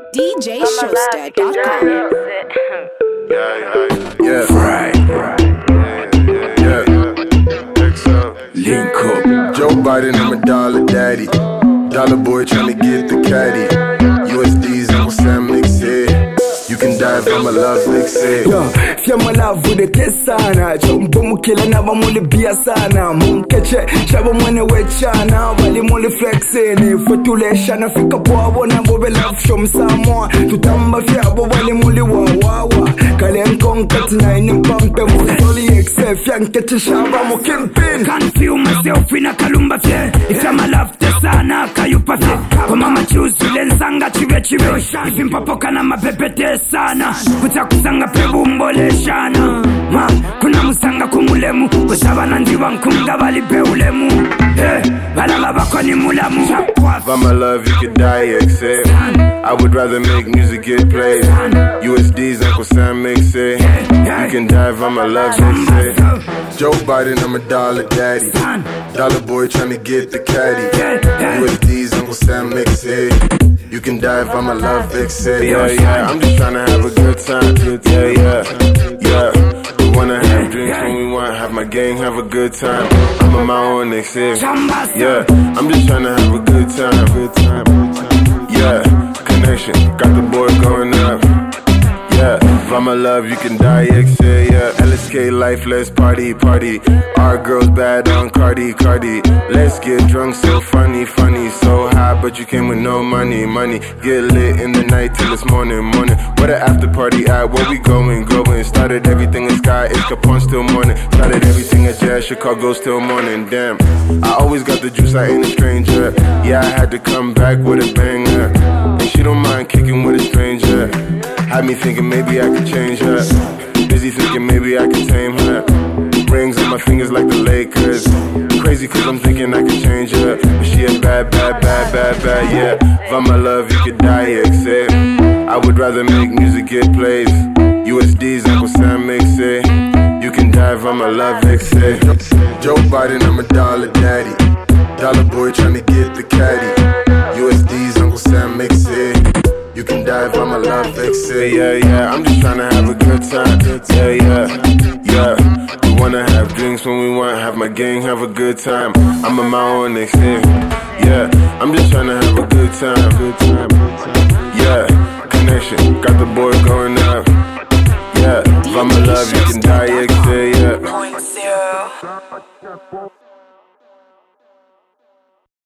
DJShowster.com. Yeah. Link up. Joe Biden, I'm a dollar daddy. Dollar boy tryna get the caddy. USD's Uncle Sam mix it. You can dive on my love mix it. Fiamma love de tesana. Jumbo mukila na ba muli bia sana. Munkeche shabo mwene wechana. Wali muli flexini. Fotulesha na fika poa na bobe love show msamwa. Tutamba fiabo wali muli wawawa. Kale nkongkati na inimpampe muzoli XF. Yankeche shaba mukimpin. Can't feel myself in a kalumba fye. If I'm a love tesana kayupa fye. Kwa mama choose lensanga chive chive. If mpapoka na mapepete sana. Kutakusanga pebu mboleshana. Kuna musanga kumulemu. Kusabana ndiwa nkunga bali peulemu. Balala bako ni mulamu. For my love you could die accept. I would rather make music get played. USD's Uncle Sam mix it. You can dive on my love mix it. Joe Biden, I'm a dollar daddy. Dollar boy tryna get the caddy. USD's Uncle Sam mix it. You can dive on my love mix it. Yeah. I'm just tryna have a good time. Yeah. We wanna have drinks when we want. Have my gang have a good time. I'm on my own next year. Yeah. I'm just tryna have a good time. Yeah. Connection. Got the boy going up. Yeah, for my love you can die, yeah. LSK life, let's party. Our girls bad on Cardi. Let's get drunk, so funny. So high, but you came with no money. Get lit in the night till it's morning. Where the after party at? Where we going? Started everything in Sky, it's Capone still morning. Started everything at Jazz, Chicago still morning. Damn, I always got the juice, I ain't a stranger. Yeah, I had to come back with a banger. And she don't mind kicking with a stranger. Had me thinking maybe I could change her. Busy thinking maybe I could tame her. Rings on my fingers like the Lakers. Crazy cause I'm thinking I could change her. But she a bad, yeah. For my love you could die, accept. I would rather make music get plays. USD's Uncle Sam mix it. You can dive on my love mix it. Joe Biden, I'm a dollar daddy. Dollar boy tryna get the caddy. USD's Uncle Sam mix it. You can dive on my love fix it. Yeah. I'm just tryna have a good time. Yeah. We wanna have drinks when we want. Have my gang have a good time. I'm on my own next year. Yeah. I'm just tryna have a good time. Yeah. Connection. Got the boy going up. Yeah. For my love you can die, yeah.